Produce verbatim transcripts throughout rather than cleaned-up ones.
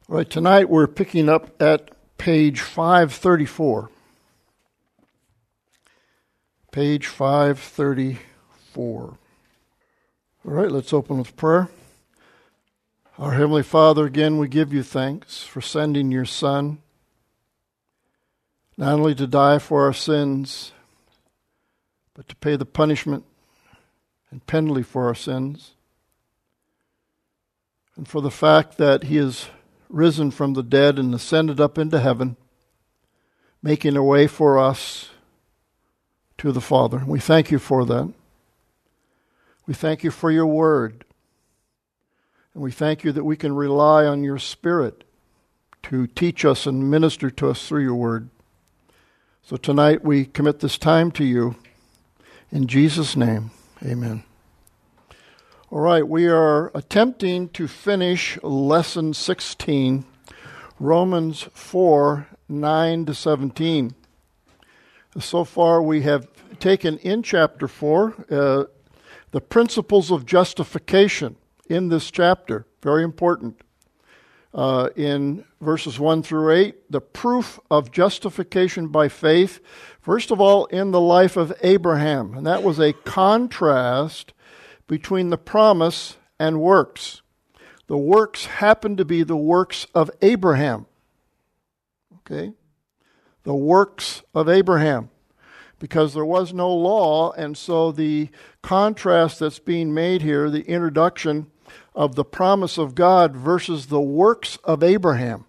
All right, tonight we're picking up at page five thirty-four. Page five thirty-four. All right, let's open with prayer. Our Heavenly Father, again, we give you thanks for sending your Son, not only to die for our sins, but to pay the punishment and penalty for our sins, and for the fact that he is risen from the dead and ascended up into heaven, making a way for us to the Father. We thank you for that. We thank you for your word. And we thank you that we can rely on your Spirit to teach us and minister to us through your word. So tonight we commit this time to you. In Jesus' name, amen. All right, we are attempting to finish lesson sixteen, Romans four, nine to seventeen. So far we have taken in chapter four uh, the principles of justification in this chapter. Very important. Uh, in verses one through eight, the proof of justification by faith, first of all, in the life of Abraham. And that was a contrast between the promise and works. The works happened to be the works of Abraham. Okay? The works of Abraham. Because there was no law, and so the contrast that's being made here, the introduction of the promise of God versus the works of Abraham.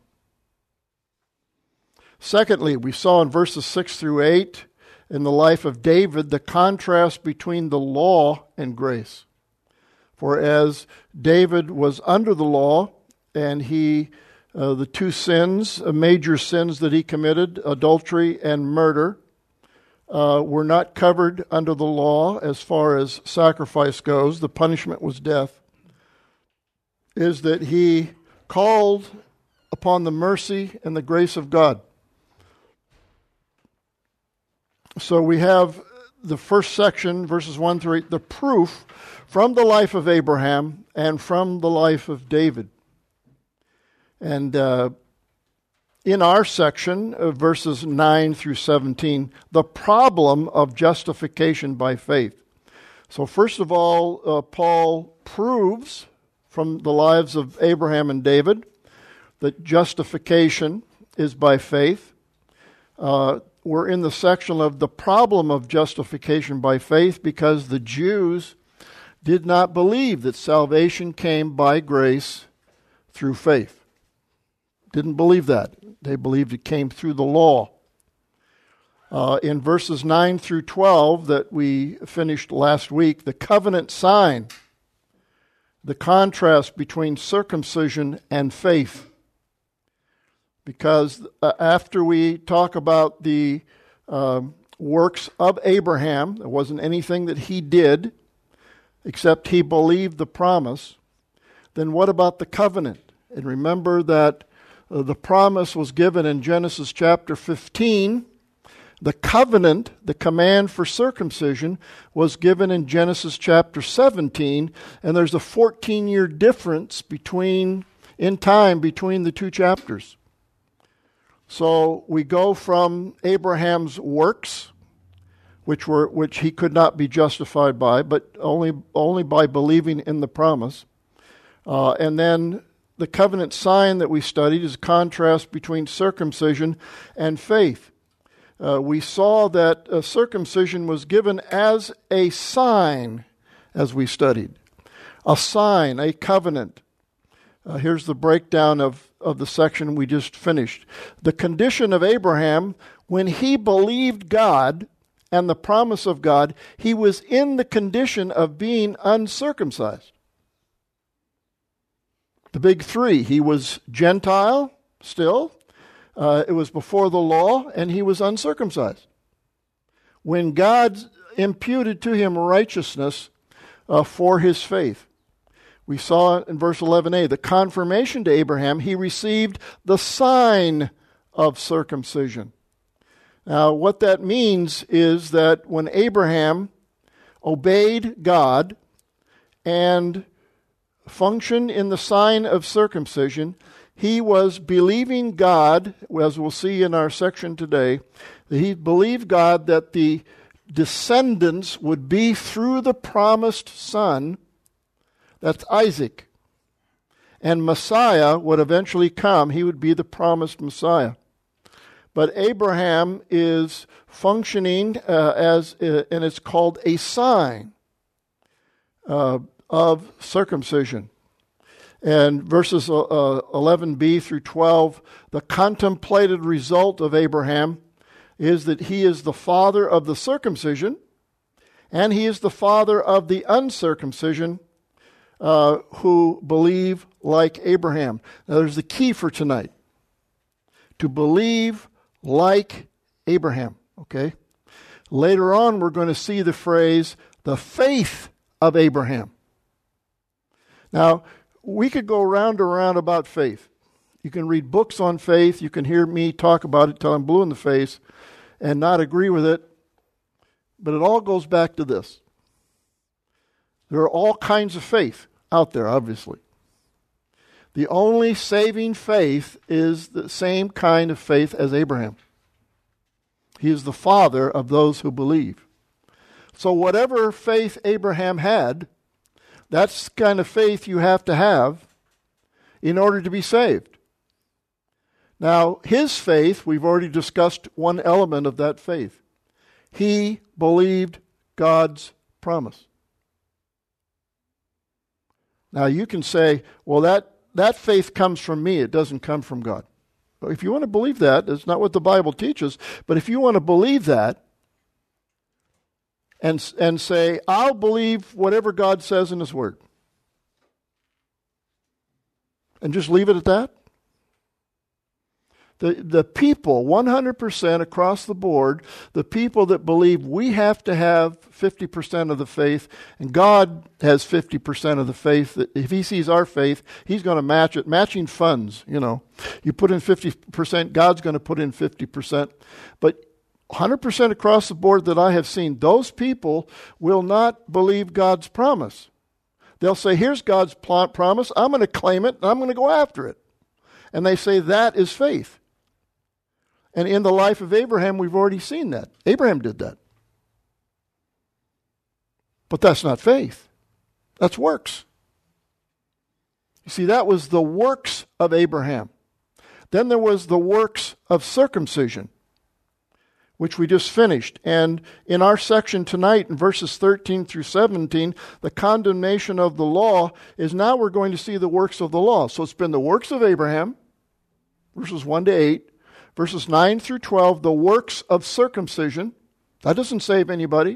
Secondly, we saw in verses six through eight, in the life of David, the contrast between the law and grace. For as David was under the law, and he, uh, the two sins, uh, major sins that he committed, adultery and murder, uh, were not covered under the law as far as sacrifice goes. The punishment was death. Is that he called upon the mercy and the grace of God. So we have the first section, verses one through eight, the proof from the life of Abraham and from the life of David. And uh, in our section, uh, verses nine through seventeen, the problem of justification by faith. So first of all, uh, Paul proves from the lives of Abraham and David that justification is by faith. Uh, we're in the section of the problem of justification by faith because the Jews did not believe that salvation came by grace through faith. Didn't believe that. They believed it came through the law. Uh, in verses nine through twelve that we finished last week, the covenant sign, the contrast between circumcision and faith. Because uh, after we talk about the uh, works of Abraham, there wasn't anything that he did except he believed the promise, then what about the covenant? And remember that uh, the promise was given in Genesis chapter fifteen. The covenant, the command for circumcision, was given in Genesis chapter seventeen, and there's a fourteen-year difference between in time between the two chapters. So we go from Abraham's works, which were which he could not be justified by, but only only by believing in the promise, uh, and then the covenant sign that we studied is a contrast between circumcision and faith. Uh, we saw that uh, circumcision was given as a sign, as we studied. A sign, a covenant. Uh, here's the breakdown of, of the section we just finished. The condition of Abraham, when he believed God and the promise of God, he was in the condition of being uncircumcised. The big three. He was Gentile still. Uh, it was before the law, and he was uncircumcised. When God imputed to him righteousness uh, for his faith. We saw in verse eleven a, the confirmation to Abraham, he received the sign of circumcision. Now, what that means is that when Abraham obeyed God and functioned in the sign of circumcision, he was believing God, as we'll see in our section today, that he believed God that the descendants would be through the promised son, that's Isaac, and Messiah would eventually come. He would be the promised Messiah. But Abraham is functioning uh, as, uh, and it's called a sign uh, of circumcision. And verses uh, eleven b through twelve, the contemplated result of Abraham is that he is the father of the circumcision, and he is the father of the uncircumcision, uh, who believe like Abraham. Now there's the key for tonight. To believe like Abraham, okay? Later on, we're going to see the phrase, the faith of Abraham. Now, we could go round and round about faith. You can read books on faith. You can hear me talk about it till I'm blue in the face and not agree with it. But it all goes back to this. There are all kinds of faith out there, obviously. The only saving faith is the same kind of faith as Abraham. He is the father of those who believe. So whatever faith Abraham had, that's the kind of faith you have to have in order to be saved. Now, his faith, we've already discussed one element of that faith. He believed God's promise. Now, you can say, well, that That faith comes from me. It doesn't come from God. If you want to believe that, that's not what the Bible teaches. But if you want to believe that and, and say, I'll believe whatever God says in His Word, and just leave it at that. The, the people, one hundred percent across the board, the people that believe we have to have fifty percent of the faith, and God has fifty percent of the faith, that if He sees our faith, He's going to match it. Matching funds, you know. You put in fifty percent, God's going to put in fifty percent. But one hundred percent across the board that I have seen, those people will not believe God's promise. They'll say, here's God's promise, I'm going to claim it, and I'm going to go after it. And they say that is faith. And in the life of Abraham, we've already seen that. Abraham did that. But that's not faith. That's works. You see, that was the works of Abraham. Then there was the works of circumcision, which we just finished. And in our section tonight, in verses thirteen through seventeen, the condemnation of the law is now we're going to see the works of the law. So it's been the works of Abraham, verses one to eight. Verses nine through twelve, the works of circumcision. That doesn't save anybody.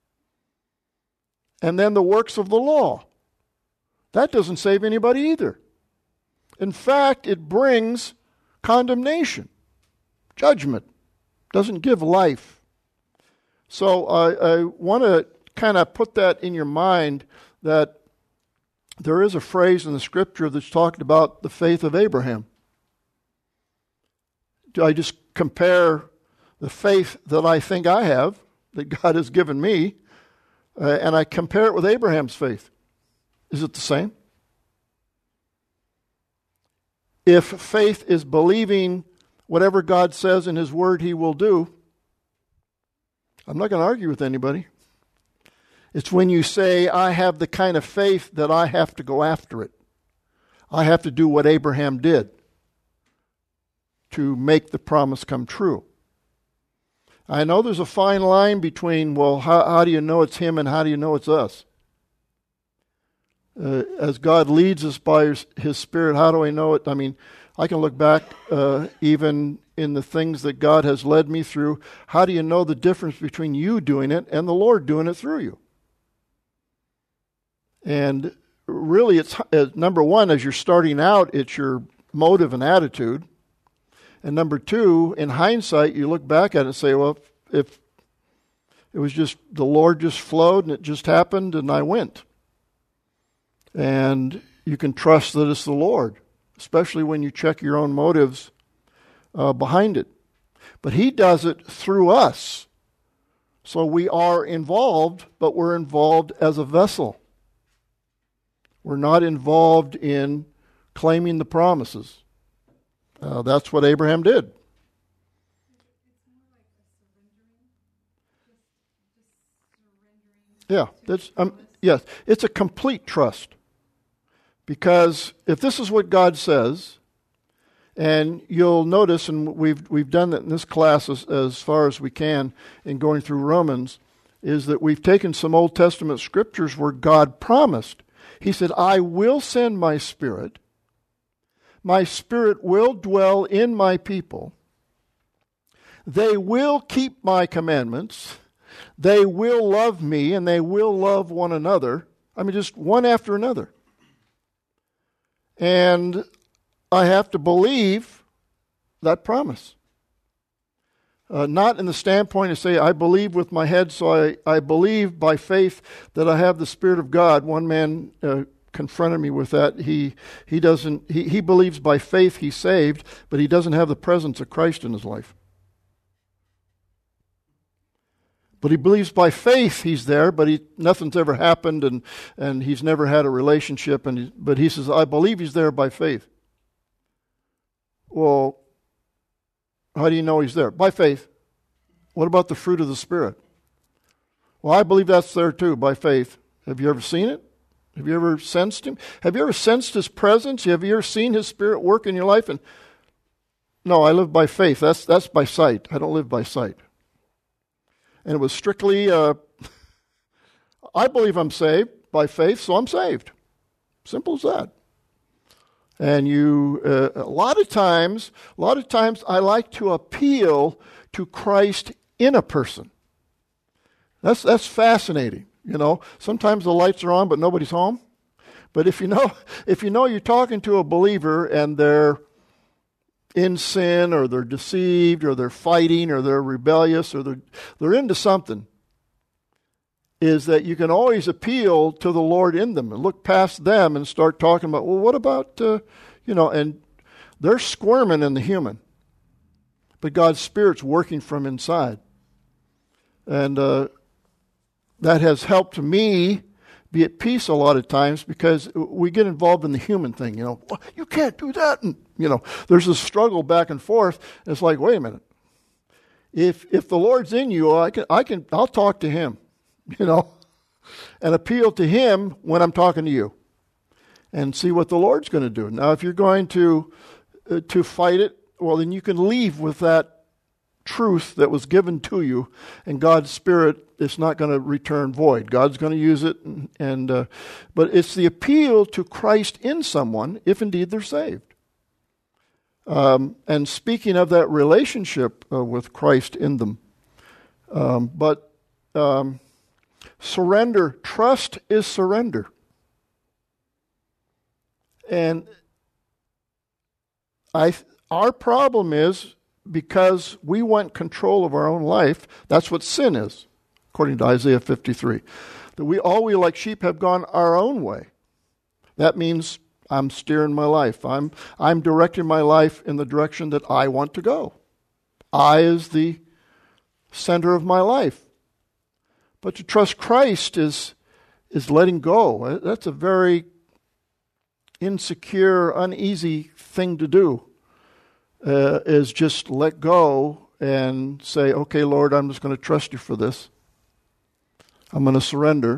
And then the works of the law. That doesn't save anybody either. In fact, it brings condemnation, judgment. Doesn't give life. So uh, I want to kind of put that in your mind that there is a phrase in the Scripture that's talking about the faith of Abraham. I just compare the faith that I think I have, that God has given me, uh, and I compare it with Abraham's faith. Is it the same? If faith is believing whatever God says in His Word He will do, I'm not going to argue with anybody. It's when you say, I have the kind of faith that I have to go after it. I have to do what Abraham did to make the promise come true. I know there's a fine line between, well, how, how do you know it's Him and how do you know it's us? Uh, as God leads us by His, His Spirit, how do I know it? I mean, I can look back uh, even in the things that God has led me through. How do you know the difference between you doing it and the Lord doing it through you? And really, it's uh, number one, as you're starting out, it's your motive and attitude. And number two, in hindsight, you look back at it and say, well, if it was just, the Lord just flowed and it just happened and I went. And you can trust that it's the Lord, especially when you check your own motives uh, behind it. But He does it through us. So we are involved, but we're involved as a vessel. We're not involved in claiming the promises. Uh, that's what Abraham did. Yeah, that's um, yes, it's a complete trust. Because if this is what God says, and you'll notice, and we've we've done that in this class as, as far as we can in going through Romans, is that we've taken some Old Testament scriptures where God promised. He said, I will send my Spirit. My Spirit will dwell in my people. They will keep my commandments. They will love me, and they will love one another. I mean, just one after another. And I have to believe that promise. Uh, not in the standpoint of say, I believe with my head, so I, I believe by faith that I have the Spirit of God. One man uh, confronted me with that. He he doesn't he, he believes by faith he's saved, but he doesn't have the presence of Christ in his life. But he believes by faith he's there, but he, nothing's ever happened, and, and he's never had a relationship. And he, but he says, I believe he's there by faith. Well, how do you know he's there? By faith. What about the fruit of the Spirit? Well, I believe that's there too, by faith. Have you ever seen it? Have you ever sensed him? Have you ever sensed his presence? Have you ever seen his Spirit work in your life? And no, I live by faith. That's that's by sight. I don't live by sight. And it was strictly, uh, I believe I'm saved by faith, so I'm saved. Simple as that. And you, uh, a lot of times, a lot of times I like to appeal to Christ in a person. That's that's fascinating. You know, sometimes the lights are on, but nobody's home. But if you know, if you know you're talking to a believer and they're in sin, or they're deceived, or they're fighting, or they're rebellious, or they're they're into something, is that you can always appeal to the Lord in them and look past them and start talking about, well, what about, uh, you know, and they're squirming in the human, but God's Spirit's working from inside. And uh, that has helped me be at peace a lot of times, because we get involved in the human thing, you know, well, you can't do that. And, you know, there's a struggle back and forth. It's like, wait a minute. If if the Lord's in you, I can I can I'll talk to him, you know, and appeal to him when I'm talking to you, and see what the Lord's going to do. Now, if you're going to uh, to fight it, well, then you can leave with that truth that was given to you, and God's Spirit is not going to return void. God's going to use it, and, and uh, but it's the appeal to Christ in someone, if indeed they're saved. Um, and speaking of that relationship uh, with Christ in them, um, but um, surrender, trust is surrender. And I, our problem is, because we want control of our own life, that's what sin is, according to Isaiah fifty-three. That we all we like sheep have gone our own way. That means I'm steering my life. I'm I'm directing my life in the direction that I want to go. I is the center of my life. But to trust Christ is is letting go. That's a very insecure, uneasy thing to do. Uh, is just let go and say, okay, Lord, I'm just going to trust you for this. I'm going to surrender.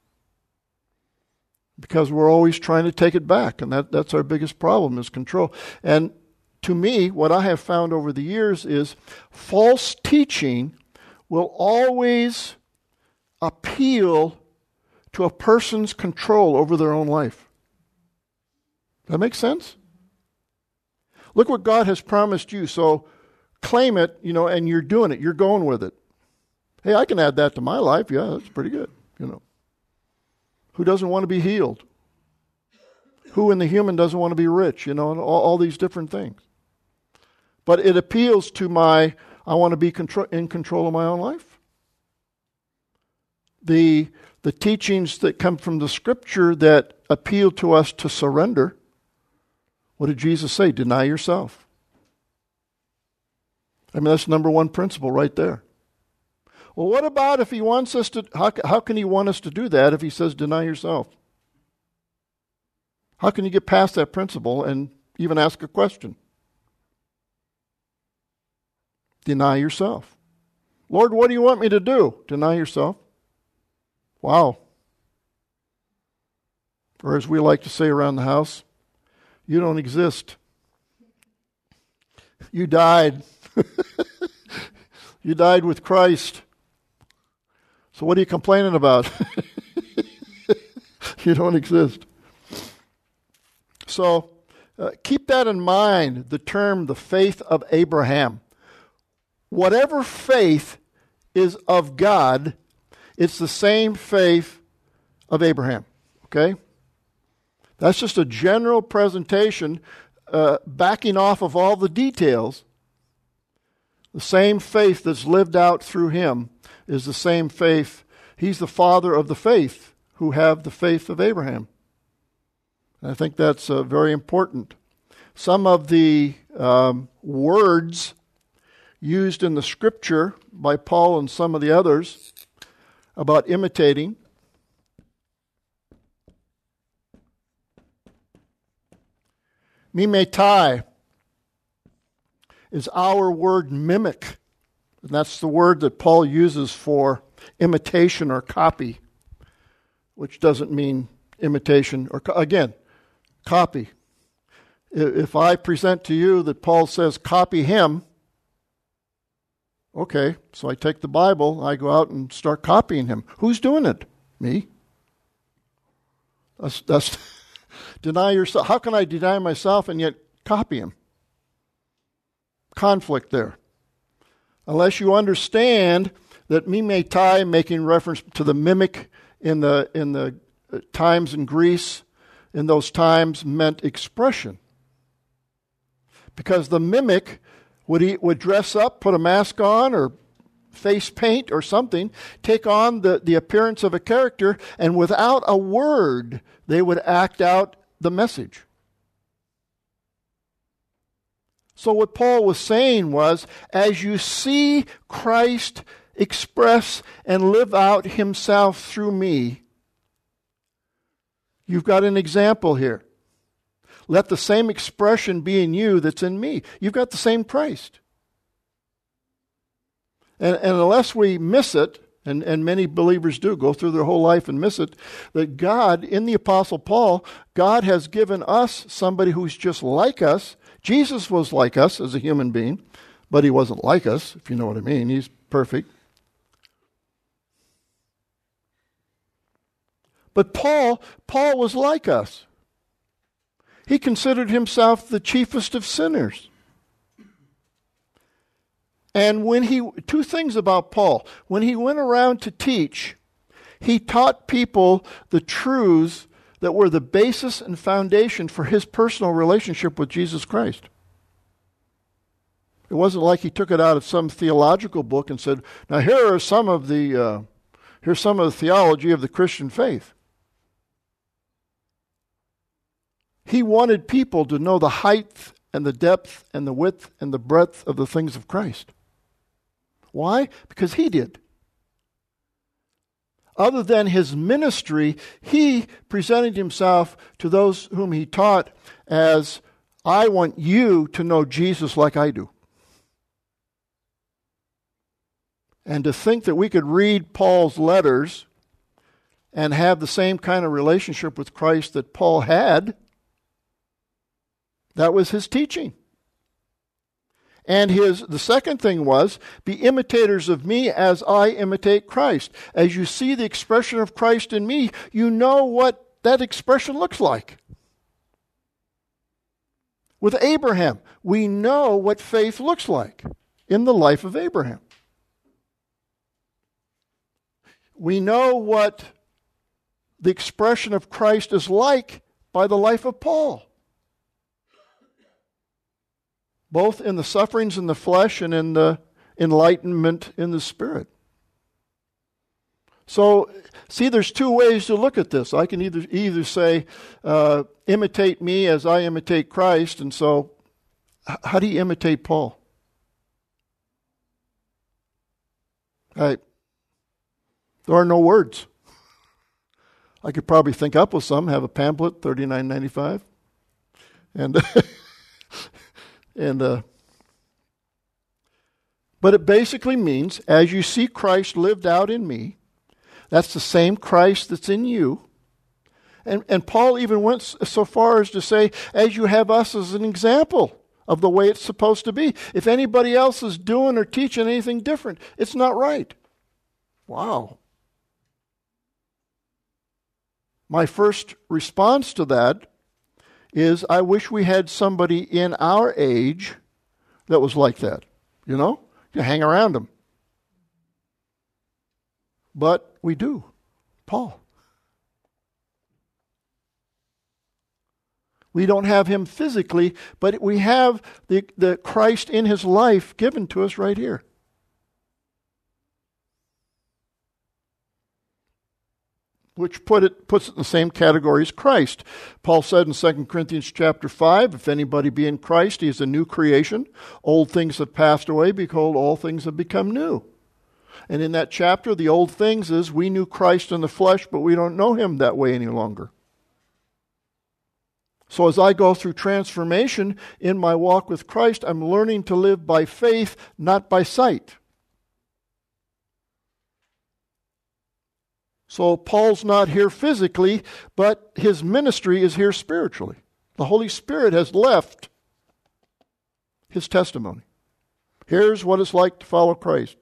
Because we're always trying to take it back, and that, that's our biggest problem, is control. And to me, what I have found over the years is false teaching will always appeal to a person's control over their own life. Does that make sense? Look what God has promised you, so claim it, you know, and you're doing it. You're going with it. Hey, I can add that to my life. Yeah, that's pretty good, you know. Who doesn't want to be healed? Who in the human doesn't want to be rich, you know, and all, all these different things. But it appeals to my, I want to be contro- in control of my own life. The, the teachings that come from the Scripture that appeal to us to surrender, what did Jesus say? Deny yourself. I mean, that's the number one principle right there. Well, what about if he wants us to, how, how can he want us to do that if he says deny yourself? How can you get past that principle and even ask a question? Deny yourself. Lord, what do you want me to do? Deny yourself. Wow. Or as we like to say around the house, you don't exist. You died. You died with Christ. So what are you complaining about? You don't exist. So uh, keep that in mind, the term, the faith of Abraham. Whatever faith is of God, it's the same faith of Abraham. Okay? That's just a general presentation, uh, backing off of all the details. The same faith that's lived out through him is the same faith. He's the father of the faith who have the faith of Abraham. And I think that's uh, very important. Some of the um, words used in the scripture by Paul and some of the others about imitating. Mimetai is our word mimic. And that's the word that Paul uses for imitation or copy, which doesn't mean imitation or, again, copy. If I present to you that Paul says copy him, okay, so I take the Bible, I go out and start copying him. Who's doing it? Me. That's, that's deny yourself. How can I deny myself and yet copy him? Conflict there. Unless you understand that mimetai, making reference to the mimic in the in the times in Greece, in those times meant expression. Because the mimic would eat, would dress up, put a mask on, or face paint or something, take on the, the appearance of a character, and without a word, they would act out the message. So what Paul was saying was, as you see Christ express and live out himself through me, you've got an example here. Let the same expression be in you that's in me. You've got the same Christ. And, and unless we miss it, and, and many believers do go through their whole life and miss it, that God, in the Apostle Paul, God has given us somebody who's just like us. Jesus was like us as a human being, but he wasn't like us, if you know what I mean. He's perfect. But Paul, Paul was like us. He considered himself the chiefest of sinners. And when he, two things about Paul. When he went around to teach, he taught people the truths that were the basis and foundation for his personal relationship with Jesus Christ. It wasn't like he took it out of some theological book and said, now here are some of the, uh, here's some of the theology of the Christian faith. He wanted people to know the height and the depth and the width and the breadth of the things of Christ. Why? Because he did. Other than his ministry, he presented himself to those whom he taught as, I want you to know Jesus like I do. And to think that we could read Paul's letters and have the same kind of relationship with Christ that Paul had, that was his teaching. And his the second thing was, be imitators of me as I imitate Christ. As you see the expression of Christ in me, you know what that expression looks like. With Abraham, we know what faith looks like in the life of Abraham. We know what the expression of Christ is like by the life of Paul. Both in the sufferings in the flesh and in the enlightenment in the spirit. So, see, there's two ways to look at this. I can either either say, uh, imitate me as I imitate Christ, and so, h- how do you imitate Paul? I, there are no words. I could probably think up with some, have a pamphlet, thirty-nine ninety-five. And, and, uh, but it basically means, as you see Christ lived out in me, that's the same Christ that's in you. And, and Paul even went so far as to say, as you have us as an example of the way it's supposed to be. If anybody else is doing or teaching anything different, it's not right. Wow. My first response to that is, I wish we had somebody in our age that was like that. You know? You hang around them. But we do. Paul. We don't have him physically, but we have the, the Christ in his life given to us right here. Which put it puts it in the same category as Christ. Paul said in Second Corinthians chapter five, if anybody be in Christ, he is a new creation. Old things have passed away, behold, all things have become new. And in that chapter, the old things is we knew Christ in the flesh, but we don't know him that way any longer. So as I go through transformation in my walk with Christ, I'm learning to live by faith, not by sight. So Paul's not here physically, but his ministry is here spiritually. The Holy Spirit has left his testimony. Here's what it's like to follow Christ.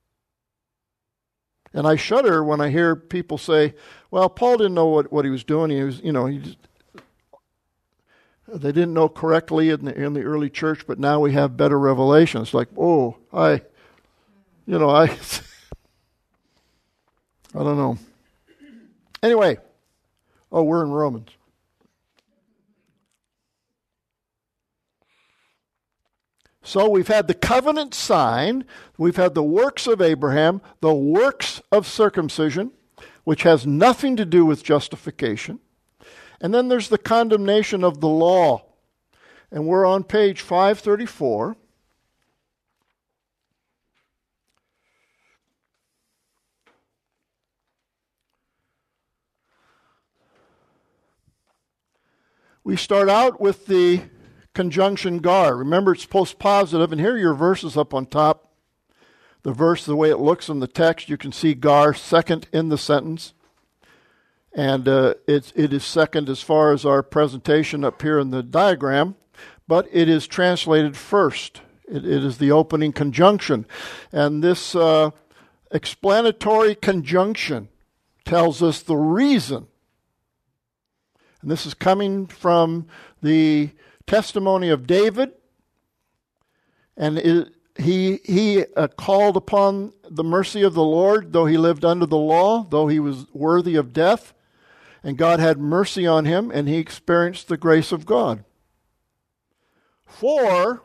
And I shudder when I hear people say, well, Paul didn't know what, what he was doing. He was, you know, he just, they didn't know correctly in the, in the early church, but now we have better revelation. It's like, oh, I, you know, I, I don't know. Anyway, oh, we're in Romans. So we've had the covenant sign, we've had the works of Abraham, the works of circumcision, which has nothing to do with justification. And then there's the condemnation of the law. And we're on page five thirty-four. We start out with the conjunction gar. Remember, it's post-positive, and here are your verses up on top. The verse, the way it looks in the text, you can see gar second in the sentence. And uh, it, it is second as far as our presentation up here in the diagram, but it is translated first. It, it is the opening conjunction. And this uh, explanatory conjunction tells us the reason. And this is coming from the testimony of David. And it, he, he uh, called upon the mercy of the Lord, though he lived under the law, though he was worthy of death. And God had mercy on him, and he experienced the grace of God. For,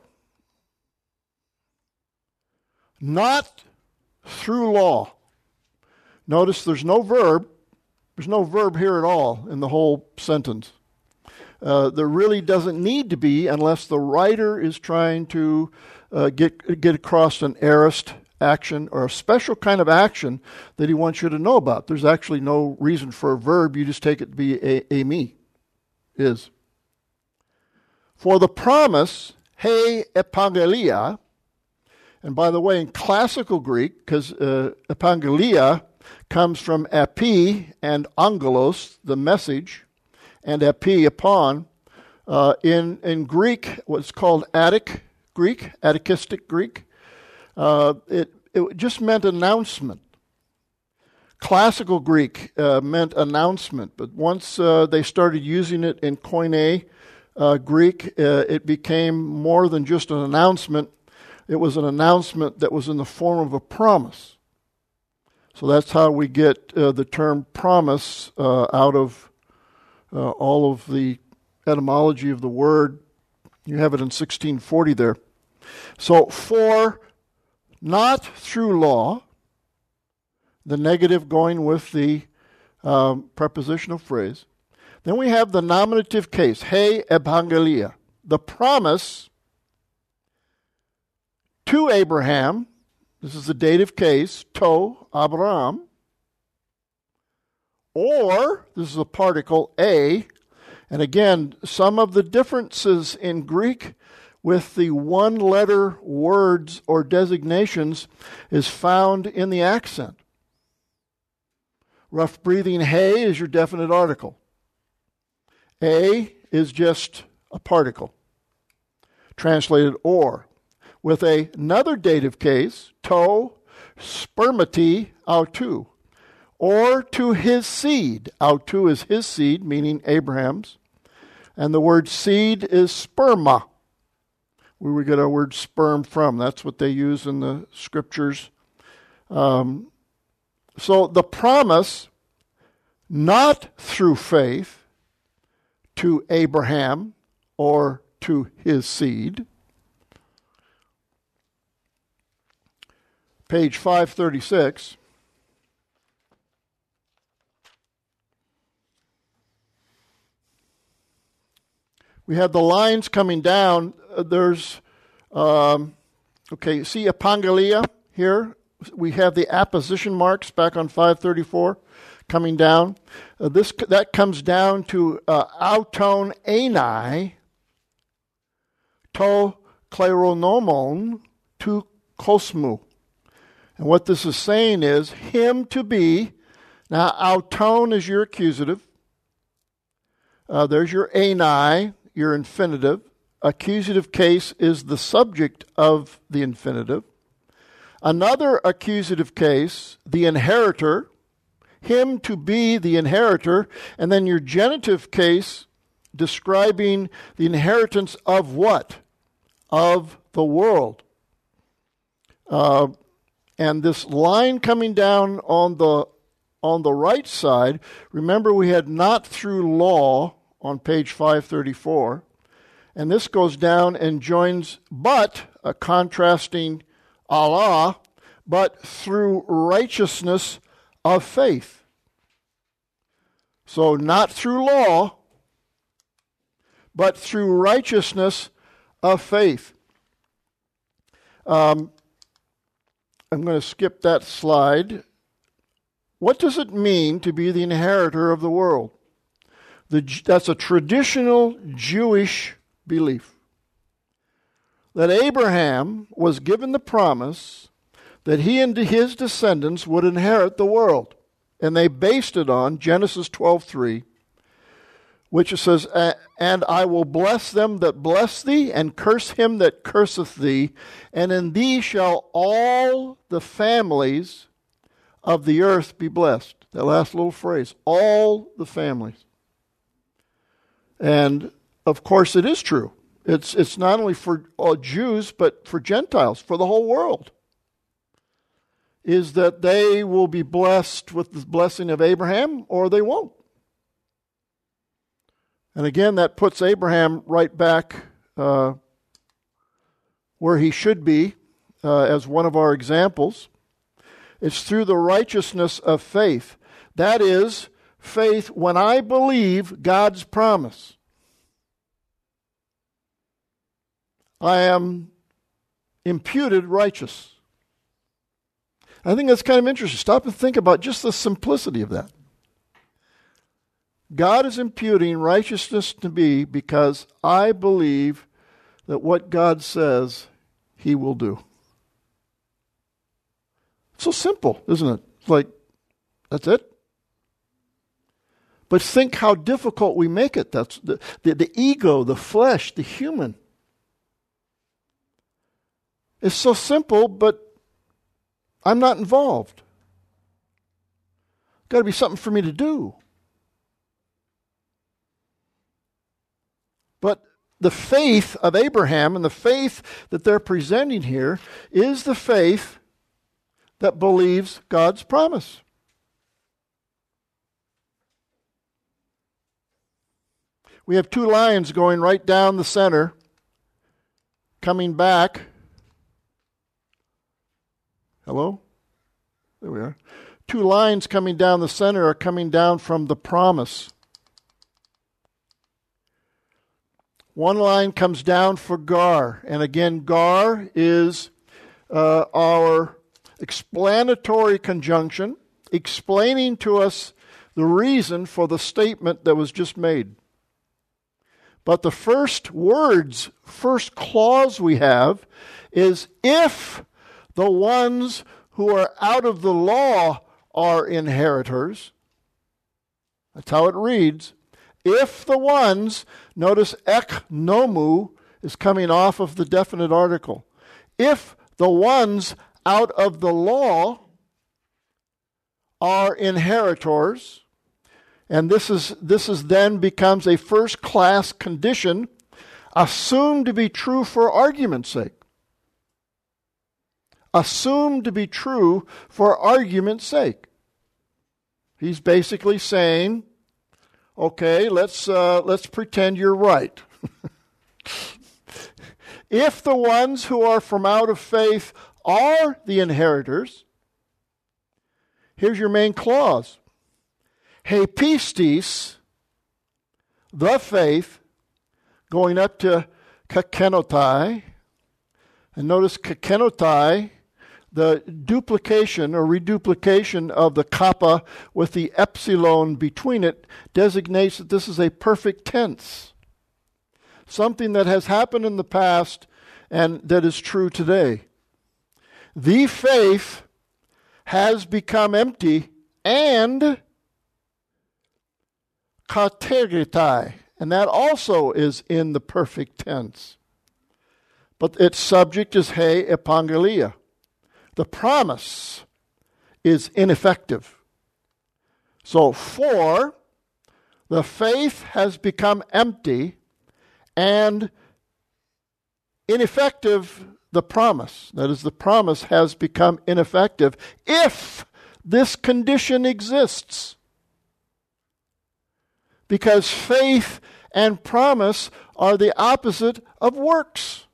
not through law. Notice there's no verb. There's no verb here at all in the whole sentence. Uh, there really doesn't need to be unless the writer is trying to uh, get, get across an aorist action or a special kind of action that he wants you to know about. There's actually no reason for a verb. You just take it to be a, a me. Is. For the promise, he epangelia, and by the way, in classical Greek, because uh, epangelia comes from epi and angelos, the message, and epi, upon. Uh, in, in Greek, what's called Attic Greek, Atticistic Greek, Uh, it, it just meant announcement. Classical Greek uh, meant announcement, but once uh, they started using it in Koine uh, Greek, uh, it became more than just an announcement. It was an announcement that was in the form of a promise. So that's how we get uh, the term promise uh, out of uh, all of the etymology of the word. You have it in sixteen forty there. So for not through law, the negative going with the um, prepositional phrase. Then we have the nominative case, he evangelia, the promise to Abraham. This is the dative case, to Abraham, or, this is a particle, a, and again, some of the differences in Greek with the one-letter words or designations is found in the accent. Rough breathing hay is your definite article. A is just a particle, translated or. With a, another dative case, to spermati autou, or to his seed. Autou is his seed, meaning Abraham's. And the word seed is sperma, where we get our word sperm from. That's what they use in the scriptures. Um, so the promise, not through faith, to Abraham or to his seed. Page five thirty-six. We have the lines coming down. Uh, there's, um, okay, see Epangelia here? We have the apposition marks back on five thirty-four coming down. Uh, this That comes down to uh, auton enai, to kleronomon, to kosmu. And what this is saying is, him to be. Now, auton is your accusative. Uh, there's your enai, your infinitive. Accusative case is the subject of the infinitive. Another accusative case, the inheritor, him to be the inheritor, and then your genitive case describing the inheritance of what? Of the world. Uh, and this line coming down on the on the right side, remember we had not through law on page five thirty-four. And this goes down and joins, but, a contrasting Allah, but through righteousness of faith. So not through law, but through righteousness of faith. Um, I'm going to skip that slide. What does it mean to be the inheritor of the world? The, that's a traditional Jewish belief. That Abraham was given the promise that he and his descendants would inherit the world. And they based it on Genesis twelve three, which says, "And I will bless them that bless thee, and curse him that curseth thee, and in thee shall all the families of the earth be blessed." That last little phrase, all the families. And of course it is true. It's it's not only for all Jews, but for Gentiles, for the whole world. Is that they will be blessed with the blessing of Abraham, or they won't. And again, that puts Abraham right back uh, where he should be uh, as one of our examples. It's through the righteousness of faith. That is, faith when I believe God's promise. I am imputed righteous. I think that's kind of interesting. Stop and think about just the simplicity of that. God is imputing righteousness to me because I believe that what God says he will do. It's so simple, isn't it? It's like, that's it. But think how difficult we make it. That's the, the, the ego, the flesh, the human. It's so simple, but I'm not involved. Got to be something for me to do. But the faith of Abraham and the faith that they're presenting here is the faith that believes God's promise. We have two lines going right down the center, coming back. Hello? There we are. Two lines coming down the center are coming down from the promise. One line comes down for gar. And again, gar is uh, our explanatory conjunction, explaining to us the reason for the statement that was just made. But the first words, first clause we have is if the ones who are out of the law are inheritors. That's how it reads. If the ones, notice ek nomu is coming off of the definite article. If the ones out of the law are inheritors, and this is this is then becomes a first-class condition, assumed to be true for argument's sake. Assumed to be true for argument's sake. He's basically saying, okay, let's uh, let's pretend you're right. If the ones who are from out of faith are the inheritors, here's your main clause. He pistis, the faith, going up to kakenotai. And notice kakenotai, the duplication or reduplication of the kappa with the epsilon between it designates that this is a perfect tense. Something that has happened in the past and that is true today. The faith has become empty and katergetai, and that also is in the perfect tense. But its subject is he epangelia. The promise is ineffective. So, for the faith has become empty and ineffective the promise. That is, the promise has become ineffective if this condition exists. Because faith and promise are the opposite of works.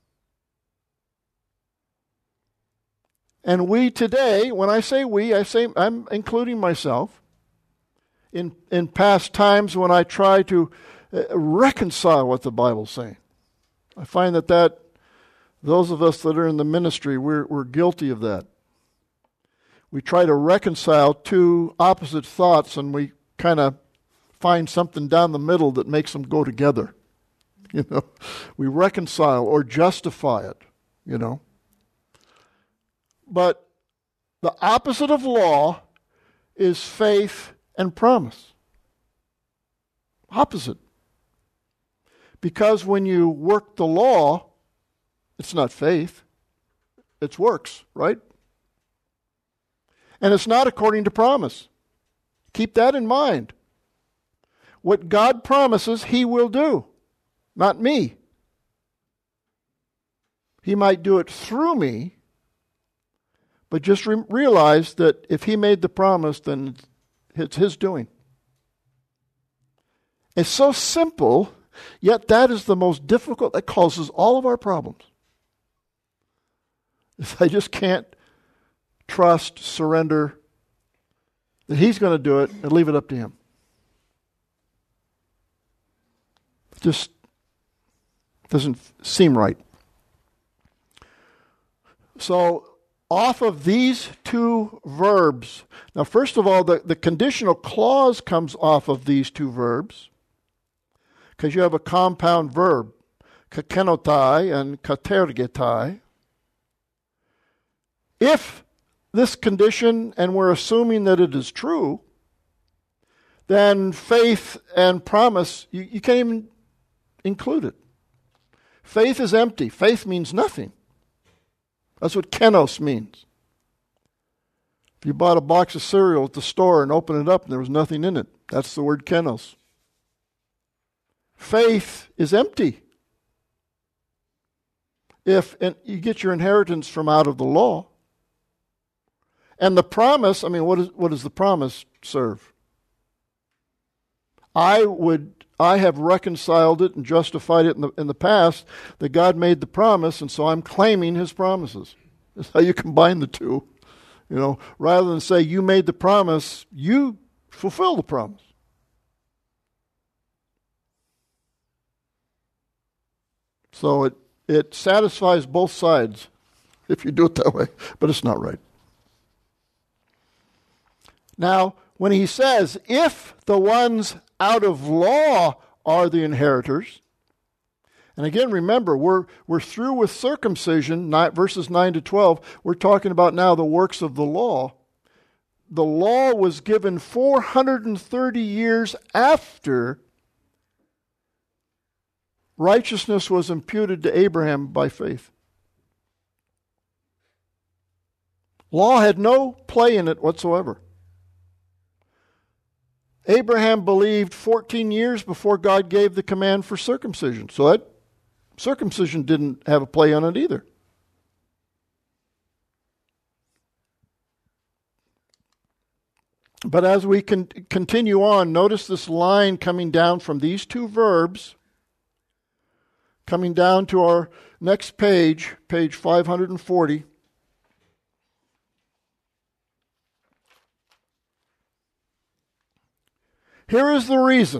And we today, when I say we, I say I'm including myself. In in past times when I try to reconcile what the Bible's saying, I find that that those of us that are in the ministry, we're we're guilty of that. We try to reconcile two opposite thoughts, and we kind of find something down the middle that makes them go together. You know, we reconcile or justify it. You know. But the opposite of law is faith and promise. Opposite. Because when you work the law, it's not faith, it's works, right? And it's not according to promise. Keep that in mind. What God promises, He will do, not me. He might do it through me, but just re- realize that if He made the promise, then it's His doing. It's so simple, yet that is the most difficult. That causes all of our problems. I just can't trust, surrender, that He's going to do it and leave it up to Him. It just doesn't seem right. So, off of these two verbs. Now, first of all, the, the conditional clause comes off of these two verbs because you have a compound verb, kakenotai and katergetai. If this condition, and we're assuming that it is true, then faith and promise, you, you can't even include it. Faith is empty. Faith means nothing. That's what kenos means. If you bought a box of cereal at the store and opened it up and there was nothing in it, that's the word kenos. Faith is empty. If and you get your inheritance from out of the law. And the promise, I mean, what is what does the promise serve? I would I have reconciled it and justified it in the, in the past that God made the promise, and so I'm claiming His promises. That's how you combine the two. You know, rather than say, you made the promise, you fulfill the promise. So it, it satisfies both sides if you do it that way, but it's not right. Now, when he says, if the ones out of law are the inheritors, and again, remember, we're we're through with circumcision, not verses nine to twelve. We're talking about now the works of the law. The law was given four hundred thirty years after righteousness was imputed to Abraham by faith. Law had no play in it whatsoever. Abraham believed fourteen years before God gave the command for circumcision. So that circumcision didn't have a play on it either. But as we can continue on, notice this line coming down from these two verbs, coming down to our next page, page five hundred forty. Here is the reason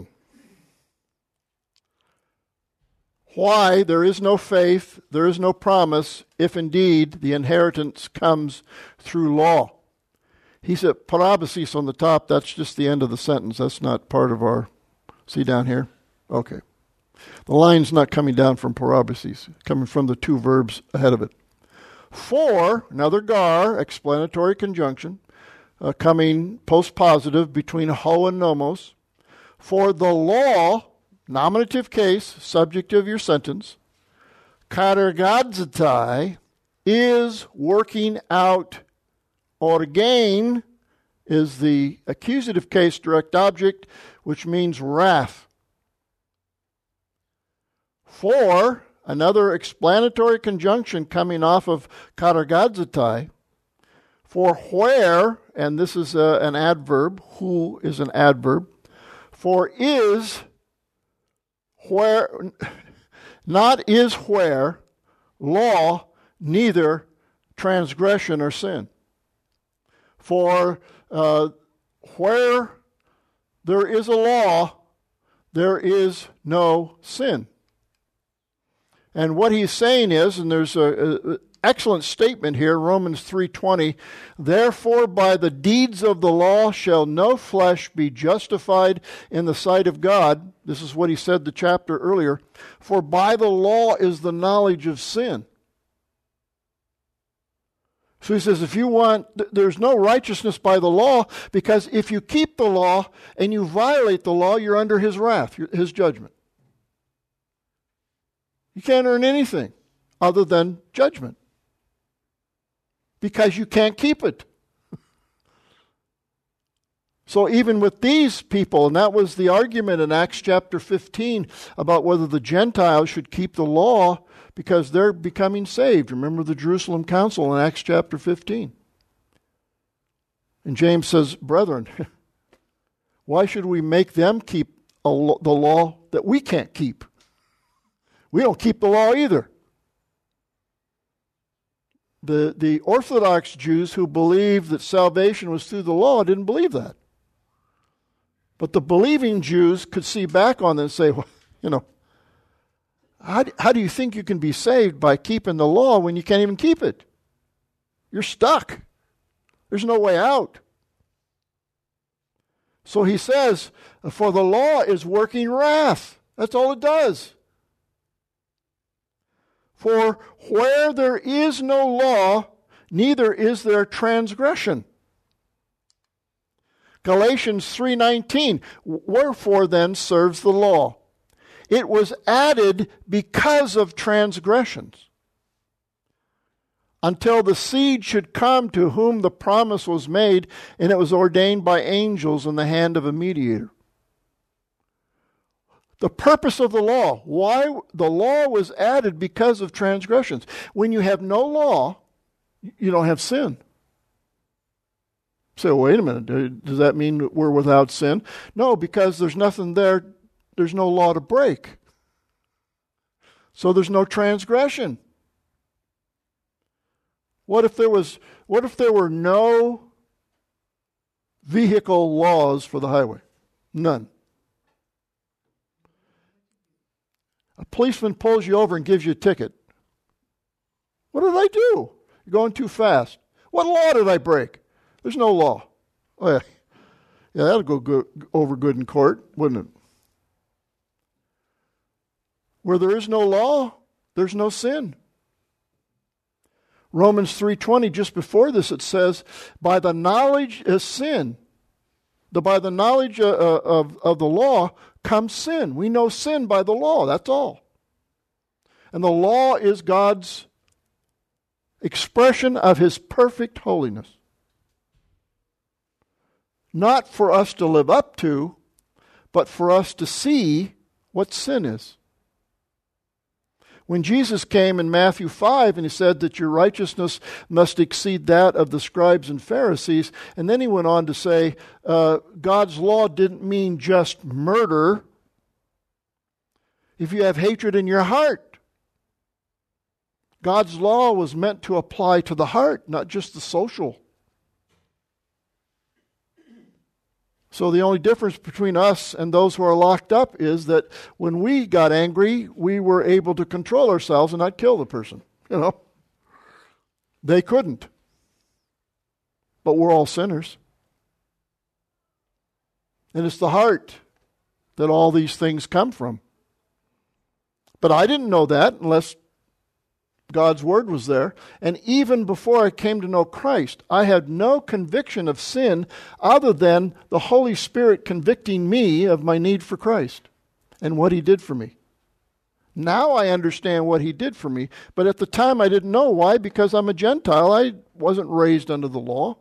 why there is no faith, there is no promise, if indeed the inheritance comes through law. He said, parabasis on the top, that's just the end of the sentence. That's not part of our, see down here? Okay. The line's not coming down from parabasis, coming from the two verbs ahead of it. For, another gar, explanatory conjunction, uh, coming post-positive between ho and nomos. For the law, nominative case, subject of your sentence, katergadzatai, is working out. Orgain is the accusative case direct object, which means wrath. For, another explanatory conjunction coming off of katergadzatai, for where, and this is a, an adverb, who is an adverb, for is where, not is where, law, neither transgression or sin. For uh, where there is a law, there is no sin. And what he's saying is, and there's an excellent statement here, Romans three twenty, therefore by the deeds of the law shall no flesh be justified in the sight of God. This is what he said the chapter earlier. For by the law is the knowledge of sin. So he says, if you want, there's no righteousness by the law, because if you keep the law and you violate the law, you're under his wrath, his judgment. You can't earn anything other than judgment, because you can't keep it. So even with these people, and that was the argument in Acts chapter fifteen about whether the Gentiles should keep the law because they're becoming saved. Remember the Jerusalem Council in Acts chapter fifteen. And James says, brethren, why should we make them keep a lo- the law that we can't keep? We don't keep the law either. The, the Orthodox Jews who believed that salvation was through the law didn't believe that. But the believing Jews could see back on them and say, well, you know, how do, how do you think you can be saved by keeping the law when you can't even keep it? You're stuck. There's no way out. So he says, for the law is working wrath. That's all it does. For where there is no law, neither is there transgression. Galatians three nineteen, wherefore then serves the law? It was added because of transgressions, until the seed should come to whom the promise was made, and it was ordained by angels in the hand of a mediator. The purpose of the law, why the law was added because of transgressions. When you have no law, you don't have sin. So wait a minute, does that mean we're without sin? No, because there's nothing there, there's no law to break. So there's no transgression. What if there was what if there were no vehicle laws for the highway? None. A policeman pulls you over and gives you a ticket. What did I do? You're going too fast. What law did I break? There's no law. Oh, yeah. Yeah, that'll go good, over good in court, wouldn't it? Where there is no law, there's no sin. Romans three twenty, just before this, it says, by the knowledge of sin, the, by the knowledge of, of, of the law comes sin. We know sin by the law, that's all. And the law is God's expression of His perfect holiness. Not for us to live up to, but for us to see what sin is. When Jesus came in Matthew five and He said that your righteousness must exceed that of the scribes and Pharisees, and then He went on to say uh, God's law didn't mean just murder. If you have hatred in your heart, God's law was meant to apply to the heart, not just the social. So the only difference between us and those who are locked up is that when we got angry, we were able to control ourselves and not kill the person. You know, they couldn't. But we're all sinners. And it's the heart that all these things come from. But I didn't know that unless God's Word was there. And even before I came to know Christ, I had no conviction of sin other than the Holy Spirit convicting me of my need for Christ and what He did for me. Now I understand what He did for me, but at the time I didn't know. Why? Because I'm a Gentile. I wasn't raised under the law.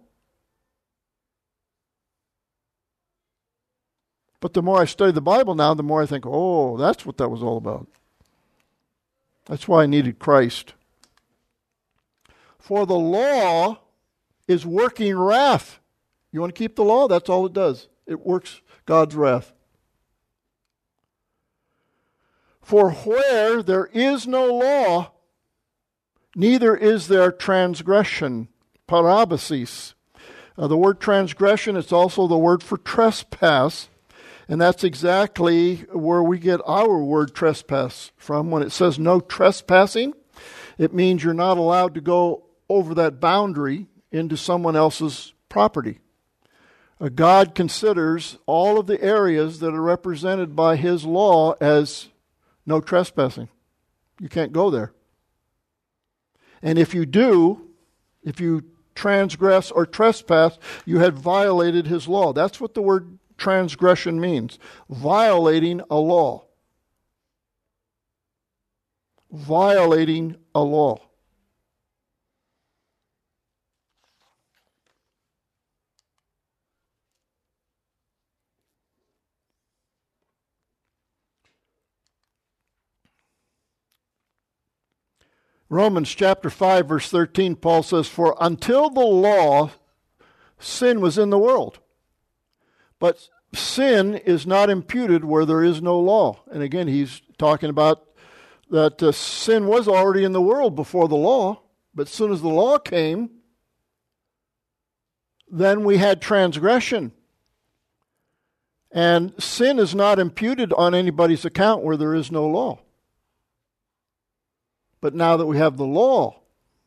But the more I study the Bible now, the more I think, oh, that's what that was all about. That's why I needed Christ. For the law is working wrath. You want to keep the law? That's all it does. It works God's wrath. For where there is no law, neither is there transgression. Parabasis. Uh, the word transgression is also the word for trespass. And that's exactly where we get our word trespass from. When it says no trespassing, it means you're not allowed to go over that boundary into someone else's property. Uh, God considers all of the areas that are represented by His law as no trespassing. You can't go there. And if you do, if you transgress or trespass, you have violated His law. That's what the word transgression means. Violating a law. Violating a law. Romans chapter five verse thirteen, Paul says, for until the law, sin was in the world. But sin is not imputed where there is no law. And again, he's talking about that uh, sin was already in the world before the law. But as soon as the law came, then we had transgression. And sin is not imputed on anybody's account where there is no law. But now that we have the law,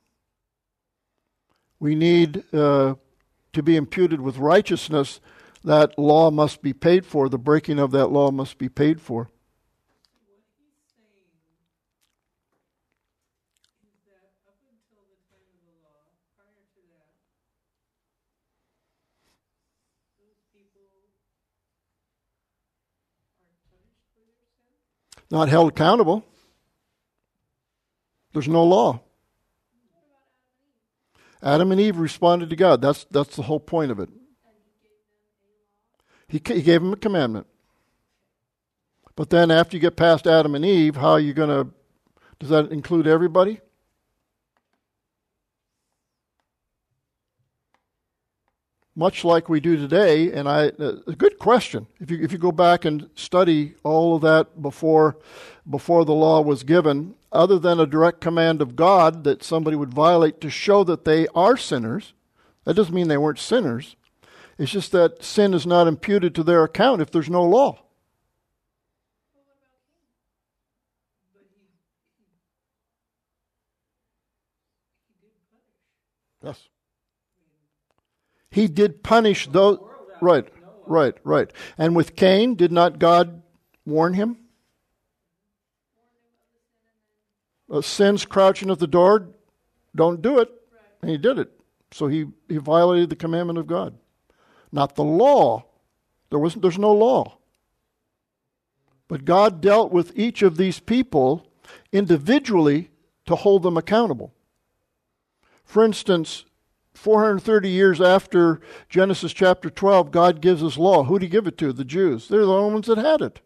we need uh, to be imputed with righteousness. That law must be paid for. The breaking of that law must be paid for. What he's saying is that up until the time of the law, prior to that, those people aren't punished for their sin? Not held accountable. There's no law. Adam and Eve responded to God. That's that's the whole point of it. He, he gave them a commandment. But then after you get past Adam and Eve, how are you going to, does that include everybody? Much like we do today, and I, a good question. If you if you go back and study all of that before, before the law was given, other than a direct command of God that somebody would violate to show that they are sinners, that doesn't mean they weren't sinners. It's just that sin is not imputed to their account if there's no law. Yes. He did punish those. Right. right, right. And with Cain, did not God warn him? Uh, sin's crouching at the door, don't do it. And he did it. So he, he violated the commandment of God. Not the law. There was, there's no law. But God dealt with each of these people individually to hold them accountable. For instance, four hundred thirty years after Genesis chapter twelve, God gives us law. Who did he give it to? The Jews. They're the only ones that had it.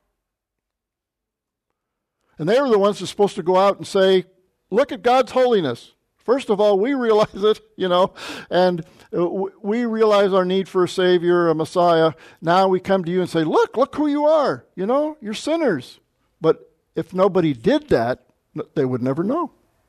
And they were the ones that were supposed to go out and say, look at God's holiness. First of all, we realize it, you know, and we realize our need for a Savior, a Messiah. Now we come to you and say, look, look who you are. You know, you're sinners. But if nobody did that, they would never know.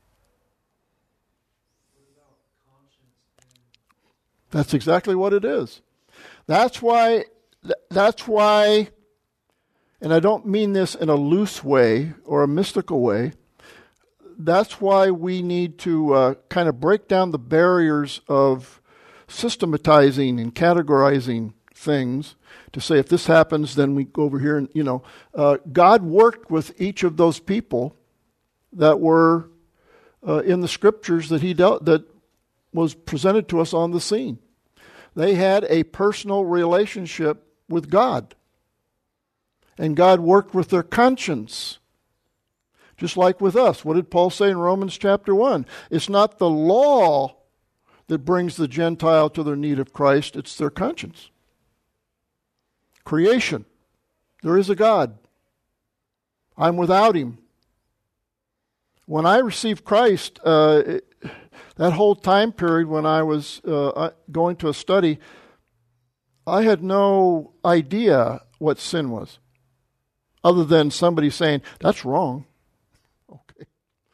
That's exactly what it is. That's why, that's why, and I don't mean this in a loose way or a mystical way, that's why we need to uh, kind of break down the barriers of systematizing and categorizing things to say if this happens, then we go over here and, you know, uh, God worked with each of those people that were uh, in the scriptures that he dealt, that was presented to us on the scene. They had a personal relationship with God. And God worked with their conscience. Just like with us. What did Paul say in Romans chapter one? It's not the law that brings the Gentile to their need of Christ. It's their conscience. Creation. There is a God. I'm without him. When I received Christ, uh, it, that whole time period when I was uh, going to a study, I had no idea what sin was. Other than somebody saying, that's wrong. Okay.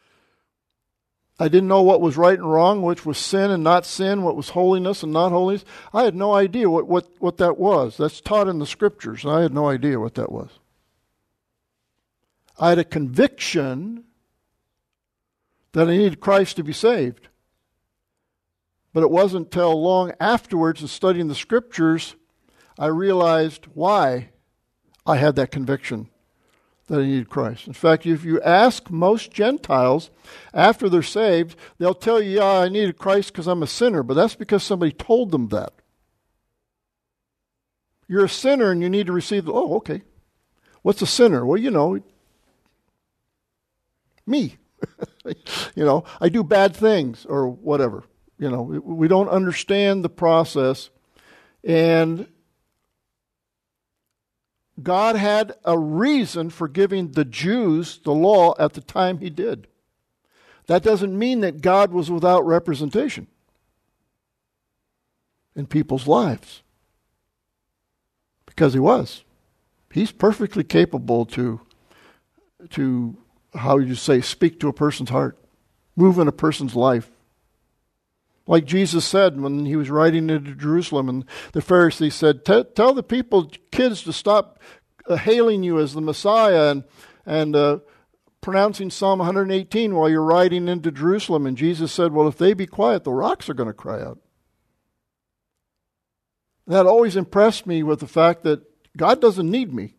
I didn't know what was right and wrong, which was sin and not sin, what was holiness and not holiness. I had no idea what, what, what that was. That's taught in the scriptures, and I had no idea what that was. I had a conviction that I needed Christ to be saved. But it wasn't until long afterwards in studying the scriptures I realized why I had that conviction that I needed Christ. In fact, if you ask most Gentiles after they're saved, they'll tell you, yeah, I needed Christ because I'm a sinner, but that's because somebody told them that. You're a sinner and you need to receive the, oh, okay. What's a sinner? Well, you know, me. You know, I do bad things or whatever. You know, we don't understand the process. And God had a reason for giving the Jews the law at the time he did. That doesn't mean that God was without representation in people's lives. Because he was. He's perfectly capable to, to how you say, speak to a person's heart, move in a person's life. Like Jesus said when he was riding into Jerusalem, and the Pharisees said, tell the people, kids, to stop uh, hailing you as the Messiah and, and uh, pronouncing Psalm one eighteen while you're riding into Jerusalem. And Jesus said, well, if they be quiet, the rocks are going to cry out. That always impressed me with the fact that God doesn't need me.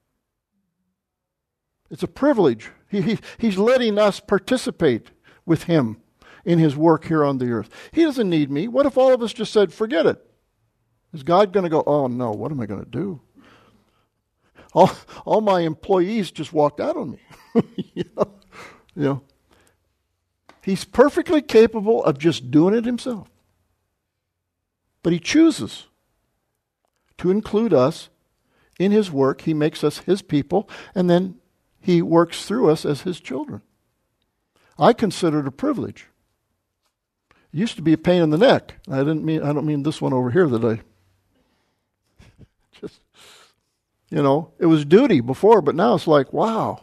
It's a privilege. He, he, he's letting us participate with him in his work here on the earth. He doesn't need me. What if all of us just said, forget it? Is God going to go, oh no, what am I going to do? All, all my employees just walked out on me. you know? You know? He's perfectly capable of just doing it himself. But he chooses to include us in his work. He makes us his people, and then he works through us as his children. I consider it a privilege. It used to be a pain in the neck. I didn't mean I don't mean this one over here that I just you know, it was duty before, but now it's like, wow.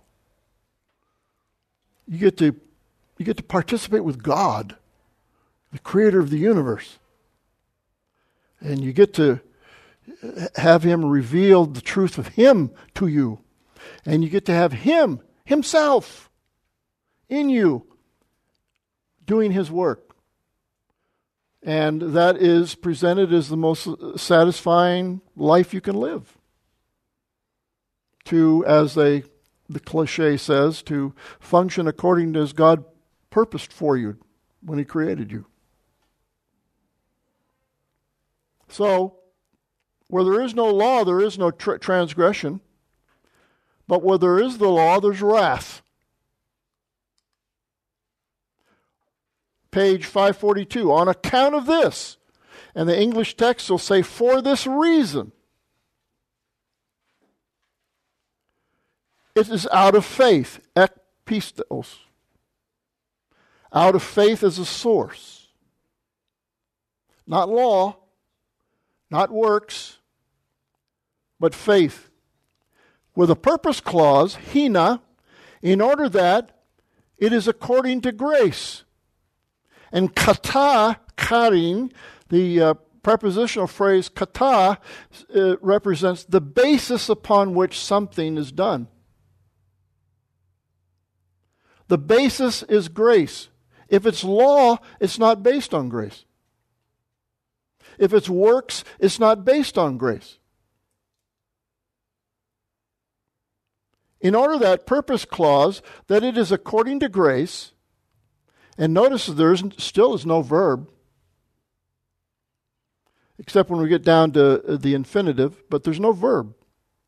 You get to you get to participate with God, the creator of the universe. And you get to have him reveal the truth of him to you. And you get to have him himself in you doing his work. And that is presented as the most satisfying life you can live. To, as they, the cliche says, to function according to as God purposed for you when He created you. So, where there is no law, there is no tra- transgression. But where there is the law, there's wrath. Page five forty-two, on account of this. And the English text will say, for this reason. It is out of faith, ek pistos. Out of faith as a source. Not law, not works, but faith. With a purpose clause, hina, in order that it is according to grace. And kata, karin, the uh, prepositional phrase kata, uh, represents the basis upon which something is done. The basis is grace. If it's law, it's not based on grace. If it's works, it's not based on grace. In order that purpose clause, that it is according to grace, and notice there is, still is no verb, except when we get down to the infinitive, but there's no verb.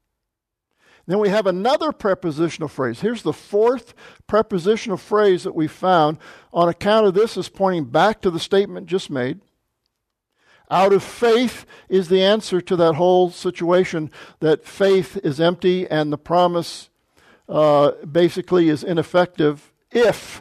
Then we have another prepositional phrase. Here's the fourth prepositional phrase that we found. On account of this is pointing back to the statement just made. Out of faith is the answer to that whole situation, that faith is empty and the promise uh, basically is ineffective if,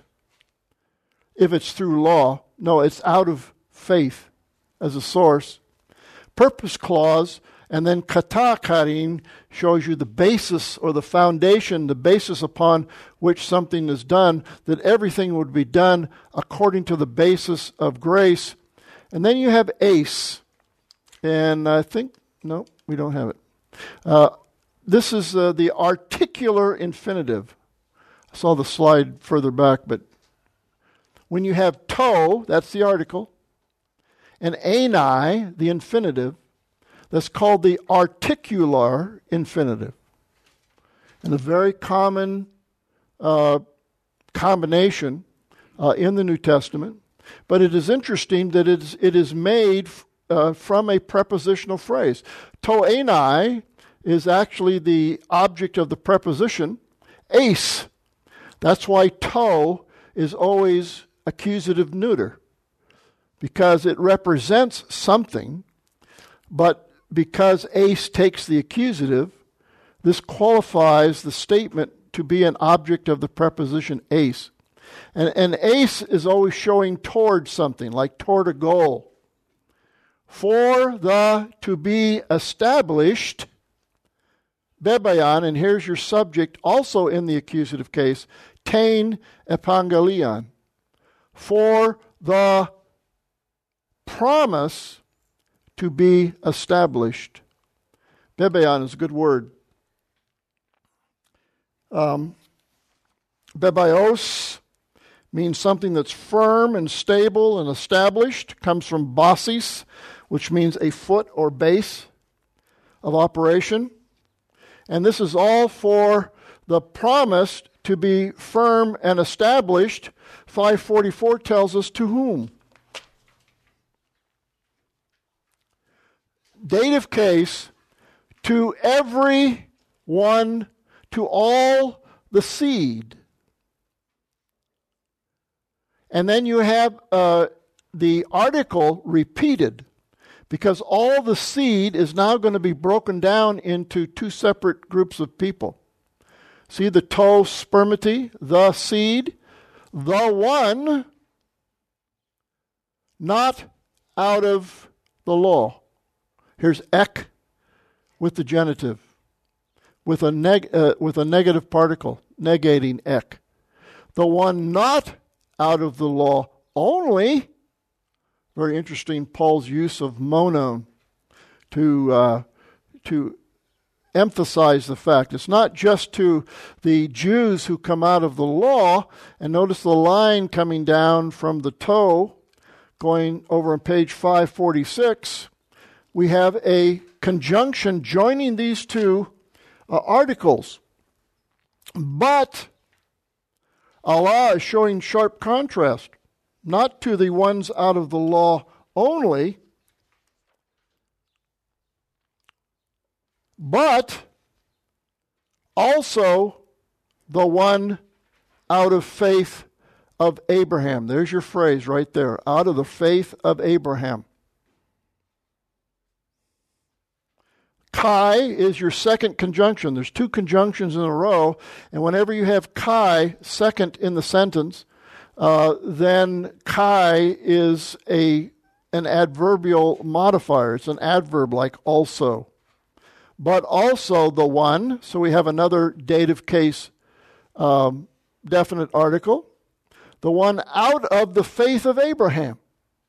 if it's through law. No, it's out of faith as a source. Purpose clause, and then kata karin shows you the basis or the foundation, the basis upon which something is done, that everything would be done according to the basis of grace. And then you have ace. And I think, no, we don't have it. Uh, this is uh, the articular infinitive. I saw the slide further back, but when you have to, that's the article, and ani, the infinitive, that's called the articular infinitive. And a very common uh, combination uh, in the New Testament. But it is interesting that it is, it is made uh, from a prepositional phrase. To ani is actually the object of the preposition ace. That's why to is always accusative neuter, because it represents something, but because ace takes the accusative, this qualifies the statement to be an object of the preposition ace. And an ace is always showing toward something, like toward a goal. For the to be established, bebayan, and here's your subject also in the accusative case, tain epangelion. For the promise to be established. Bebayan is a good word. Um, bebaios means something that's firm and stable and established. Comes from basis, which means a foot or base of operation. And this is all for the promise to be firm and established. five forty-four tells us to whom. Dative case, to every one, to all the seed. And then you have uh, the article repeated, because all the seed is now going to be broken down into two separate groups of people. See the to spermity, the seed, the one, not out of the law. Here's ek with the genitive, with a neg uh, with a negative particle, negating ek. The one not out of the law only. Very interesting, Paul's use of monon to uh, to emphasize the fact. It's not just to the Jews who come out of the law, and notice the line coming down from the toe, going over on page five forty-six, we have a conjunction joining these two uh, articles. But Allah is showing sharp contrast, not to the ones out of the law only, but also the one out of faith of Abraham. There's your phrase right there. Out of the faith of Abraham. Kai is your second conjunction. There's two conjunctions in a row, and whenever you have Kai second in the sentence, uh, then Kai is a an adverbial modifier. It's an adverb like also. But also the one, so we have another dative case um, definite article, the one out of the faith of Abraham.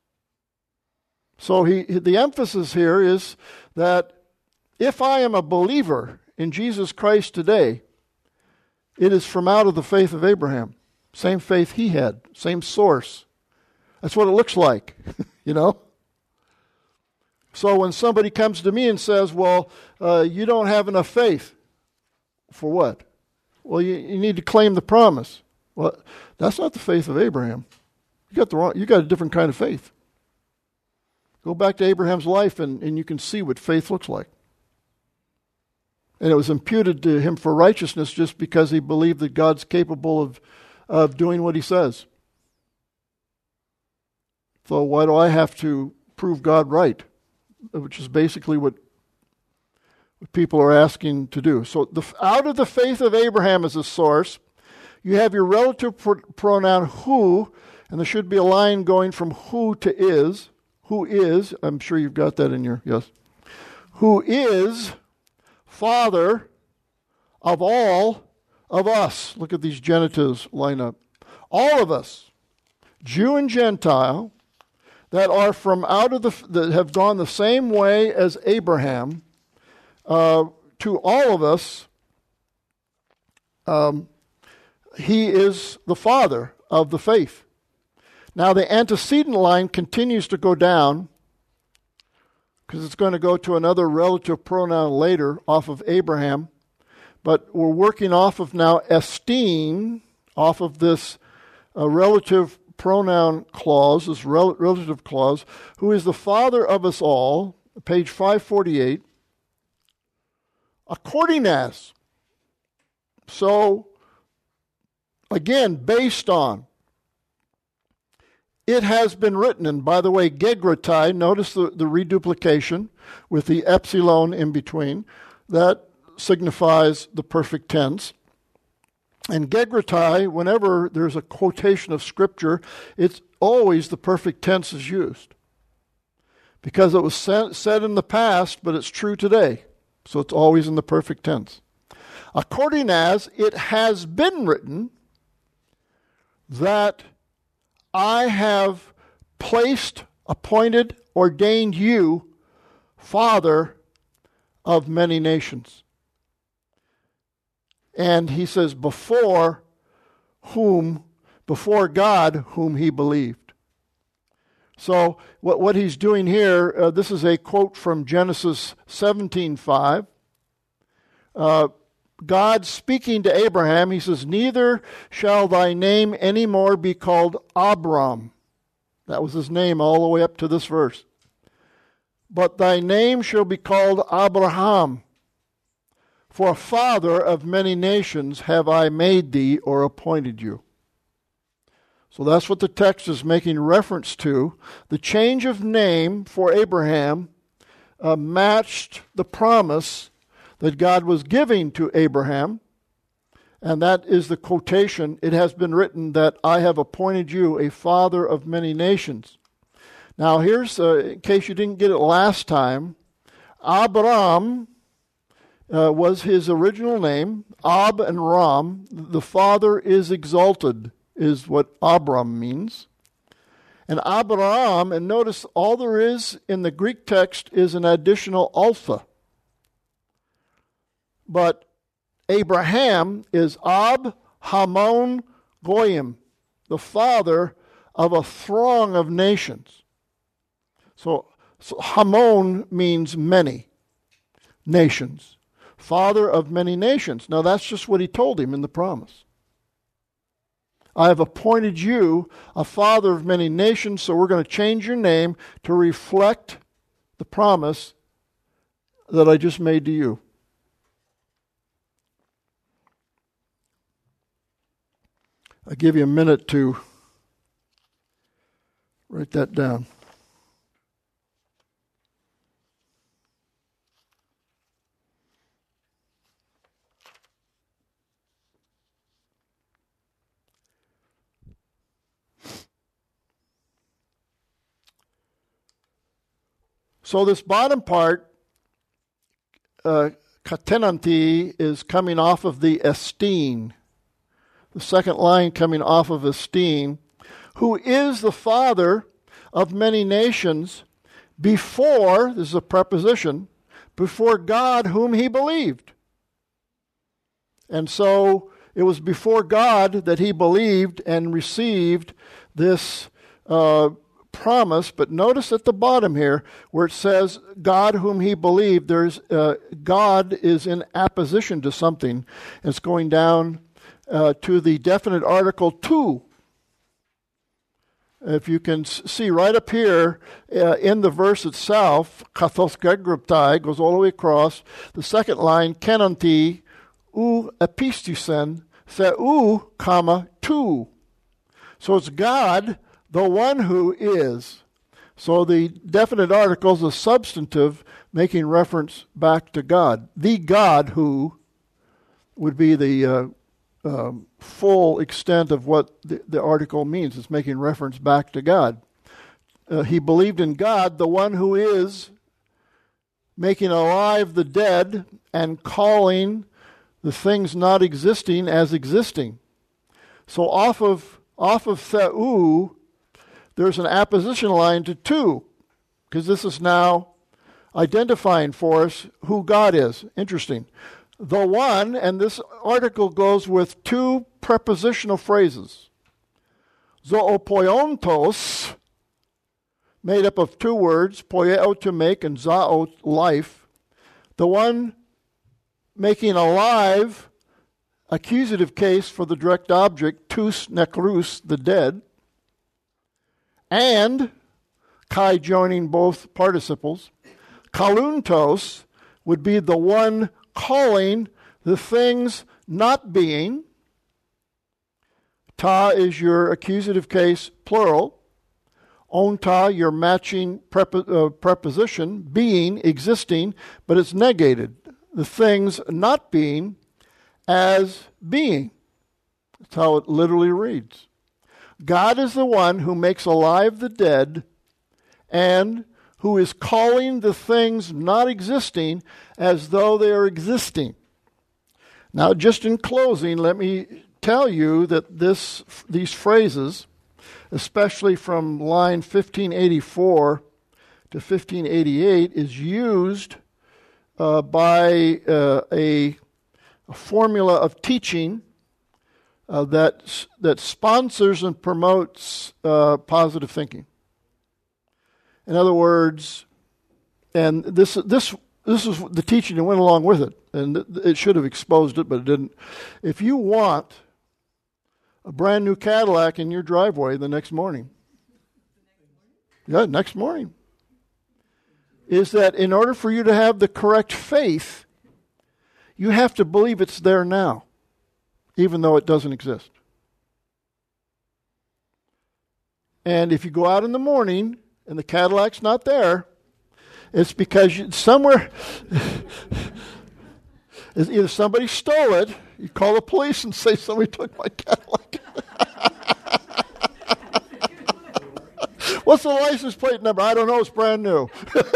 So he, the emphasis here is that if I am a believer in Jesus Christ today, it is from out of the faith of Abraham. Same faith he had, same source. That's what it looks like, you know? So when somebody comes to me and says, well, uh, you don't have enough faith. For what? Well, you, you need to claim the promise. Well, that's not the faith of Abraham. You got the wrong, you got a different kind of faith. Go back to Abraham's life and, and you can see what faith looks like. And it was imputed to him for righteousness just because he believed that God's capable of, of doing what he says. So why do I have to prove God right? Which is basically what, what people are asking to do. So the, out of the faith of Abraham as a source, you have your relative pr- pronoun who, and there should be a line going from who to is. Who is, I'm sure you've got that in your, yes. Who is Father of all of us. Look at these genitives line up. All of us, Jew and Gentile, that are from out of the, that have gone the same way as Abraham, uh, to all of us, um, he is the father of the faith. Now the antecedent line continues to go down, because it's going to go to another relative pronoun later off of Abraham, but we're working off of now esteem, off of this uh, relative pronoun clause, this rel- relative clause, who is the father of us all, page five forty-eight, according as. So, again, based on. It has been written, and by the way, gegratai, notice the, the reduplication with the epsilon in between. That signifies the perfect tense. And gegratai, whenever there's a quotation of Scripture, it's always the perfect tense is used. Because it was said in the past, but it's true today. So it's always in the perfect tense. According as it has been written that I have placed, appointed, ordained you father of many nations. And he says, before whom, before God, whom he believed. So what, what he's doing here, uh, this is a quote from Genesis seventeen five. Uh, God speaking to Abraham, he says, neither shall thy name any more be called Abram. That was his name all the way up to this verse. But thy name shall be called Abraham. For a father of many nations have I made thee or appointed you. So that's what the text is making reference to. The change of name for Abraham uh, matched the promise that God was giving to Abraham, and that is the quotation, it has been written that I have appointed you a father of many nations. Now here's, uh, in case you didn't get it last time, Abram uh, was his original name. Ab and Ram, the father is exalted, is what Abram means. And Abraham, and notice all there is in the Greek text is an additional alpha. But Abraham is Ab Hamon Goyim, the father of a throng of nations. So, so Hamon means many nations. Father of many nations. Now that's just what he told him in the promise. I have appointed you a father of many nations, so we're going to change your name to reflect the promise that I just made to you. I'll give you a minute to write that down. So this bottom part, uh, katenanti, is coming off of the estine. The second line coming off of estine, who is the father of many nations before, this is a preposition, before God whom he believed. And so it was before God that he believed and received this uh, promise. But notice at the bottom here where it says God whom he believed, there's uh, God is in apposition to something. It's going down uh, to the definite article to. If you can see right up here uh, in the verse itself, kathos gegruptai goes all the way across. The second line, kenanti u epistusen theu, comma, tu. So it's God, the one who is. So the definite article is a substantive making reference back to God. The God who would be the uh, um, full extent of what the, the article means. It's making reference back to God. Uh, he believed in God, the one who is making alive the dead and calling the things not existing as existing. So off of off of theu, there's an apposition line to tu, because this is now identifying for us who God is. Interesting. The one, and this article goes with two prepositional phrases. Zoopoiontos, made up of two words, poieo to make and zao life. The one making alive, accusative case for the direct object, tous necrous, the dead, and kai joining both participles. Kaluntos would be the one calling the things not being. Ta is your accusative case, plural. Onta, your matching prep- uh, preposition, being, existing, but it's negated. The things not being as being. That's how it literally reads. God is the one who makes alive the dead and who is calling the things not existing as though they are existing. Now, just in closing, let me tell you that this these phrases, especially from line fifteen eighty-four to fifteen eighty-eight, is used uh, by uh, a, a formula of teaching uh, that that sponsors and promotes uh, positive thinking. In other words, and this this this is the teaching that went along with it, and it should have exposed it, but it didn't. If you want a brand new Cadillac in your driveway the next morning, yeah, next morning, is that in order for you to have the correct faith, you have to believe it's there now, even though it doesn't exist. And if you go out in the morning and the Cadillac's not there, it's because you, somewhere, either somebody stole it, you call the police and say somebody took my Cadillac. What's the license plate number? I don't know, it's brand new.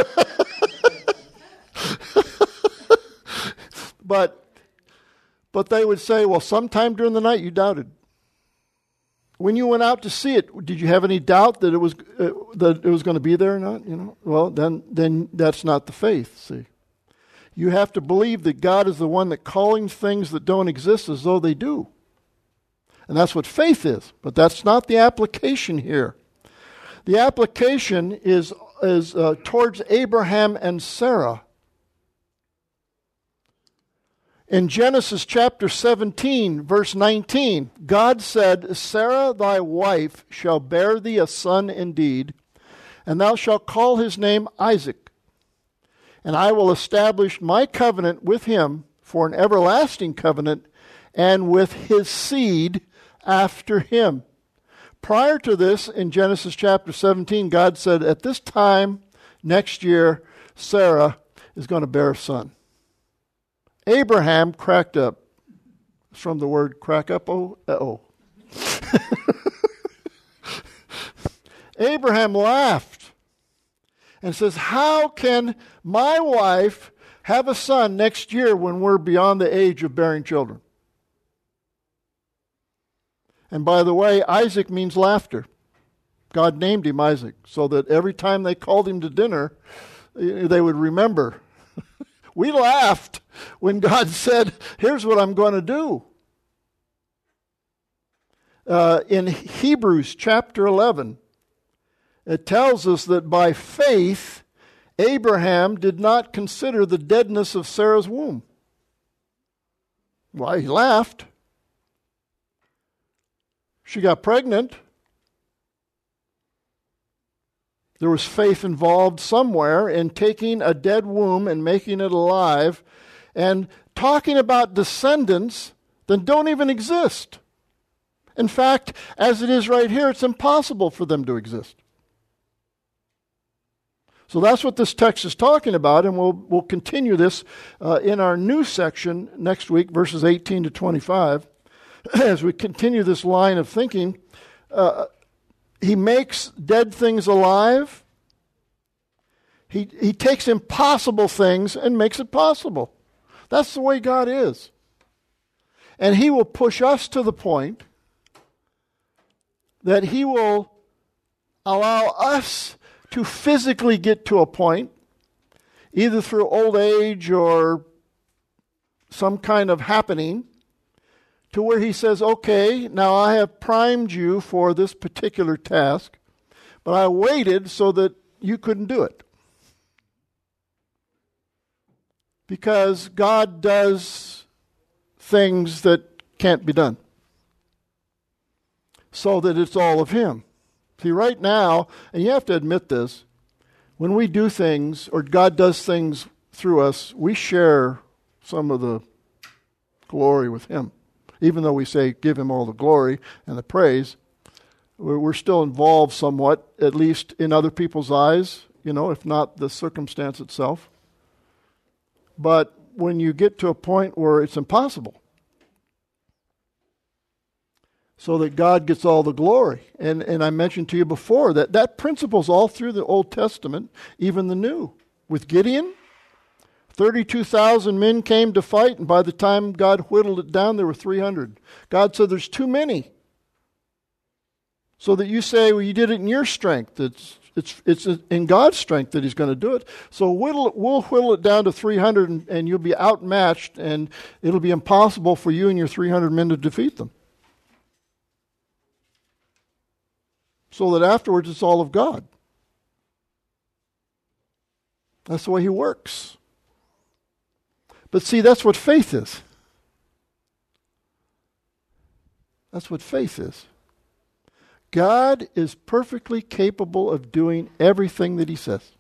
but, but they would say, well, sometime during the night you doubted. When you went out to see it, did you have any doubt that it was uh, that it was going to be there or not? You know, well, then then that's not the faith. See, you have to believe that God is the one that calling things that don't exist as though they do. And that's what faith is. But that's not the application here. The application is, is uh, towards Abraham and Sarah. In Genesis chapter seventeen, verse nineteen, God said, Sarah thy wife shall bear thee a son indeed, and thou shalt call his name Isaac. And I will establish my covenant with him for an everlasting covenant, and with his seed after him. Prior to this, in Genesis chapter seventeen, God said, at this time next year, Sarah is going to bear a son. Abraham cracked up. It's from the word crack up, oh, uh-oh. Abraham laughed and says, how can my wife have a son next year when we're beyond the age of bearing children? And by the way, Isaac means laughter. God named him Isaac so that every time they called him to dinner, they would remember. We laughed when God said, here's what I'm going to do. Uh, in Hebrews chapter eleven, it tells us that by faith, Abraham did not consider the deadness of Sarah's womb. Why, he laughed. She got pregnant. There was faith involved somewhere in taking a dead womb and making it alive and talking about descendants that don't even exist. In fact, as it is right here, it's impossible for them to exist. So that's what this text is talking about, and we'll we'll continue this uh, in our new section next week, verses eighteen to twenty-five. As we continue this line of thinking, uh, he makes dead things alive. He, he takes impossible things and makes it possible. That's the way God is. And he will push us to the point that he will allow us to physically get to a point, either through old age or some kind of happening, to where he says, okay, now I have primed you for this particular task, but I waited so that you couldn't do it. Because God does things that can't be done. So that it's all of him. See, right now, and you have to admit this, when we do things, or God does things through us, we share some of the glory with him. Even though we say, give him all the glory and the praise, we're still involved somewhat, at least in other people's eyes, you know, if not the circumstance itself. But when you get to a point where it's impossible, so that God gets all the glory. And and I mentioned to you before that that principle's all through the Old Testament, even the New. With Gideon, thirty-two thousand men came to fight, and by the time God whittled it down, there were three hundred. God said, there's too many. So that you say, well, you did it in your strength. It's it's it's in God's strength that he's going to do it. So whittle it, we'll whittle it down to three hundred, and, and you'll be outmatched, and it'll be impossible for you and your three hundred men to defeat them. So that afterwards it's all of God. That's the way he works. But see, that's what faith is. That's what faith is. God is perfectly capable of doing everything that he says.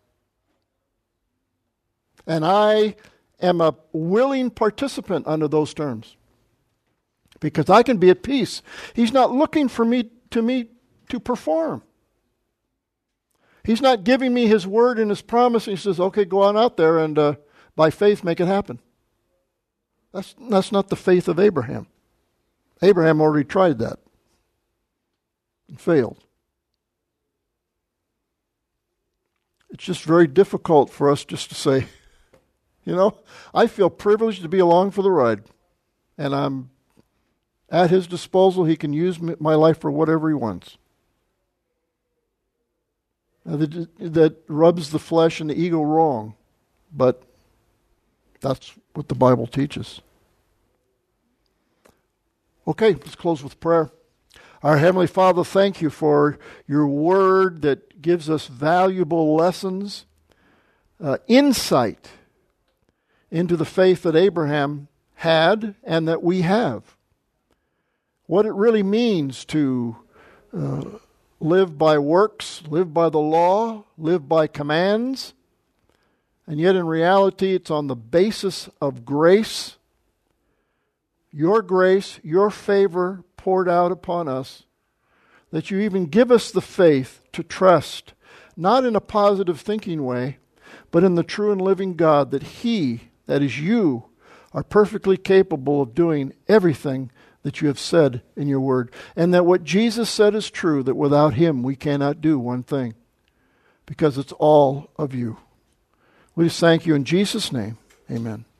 And I am a willing participant under those terms. Because I can be at peace. He's not looking for me to me to perform. He's not giving me his word and his promise. He says, okay, go on out there and uh, by faith make it happen. That's, that's not the faith of Abraham. Abraham already tried that and failed. It's just very difficult for us just to say, you know, I feel privileged to be along for the ride. And I'm at his disposal. He can use my life for whatever he wants. Now, that, that rubs the flesh and the ego wrong, but that's what the Bible teaches. Okay, let's close with prayer. Our Heavenly Father, thank you for your word that gives us valuable lessons, uh, insight into the faith that Abraham had and that we have. What it really means to uh, live by works, live by the law, live by commands, and yet in reality it's on the basis of grace, your grace, your favor poured out upon us, that you even give us the faith to trust, not in a positive thinking way, but in the true and living God, that He, that is you, are perfectly capable of doing everything that you have said in your word. And that what Jesus said is true, that without Him we cannot do one thing, because it's all of you. We just thank you in Jesus' name. Amen.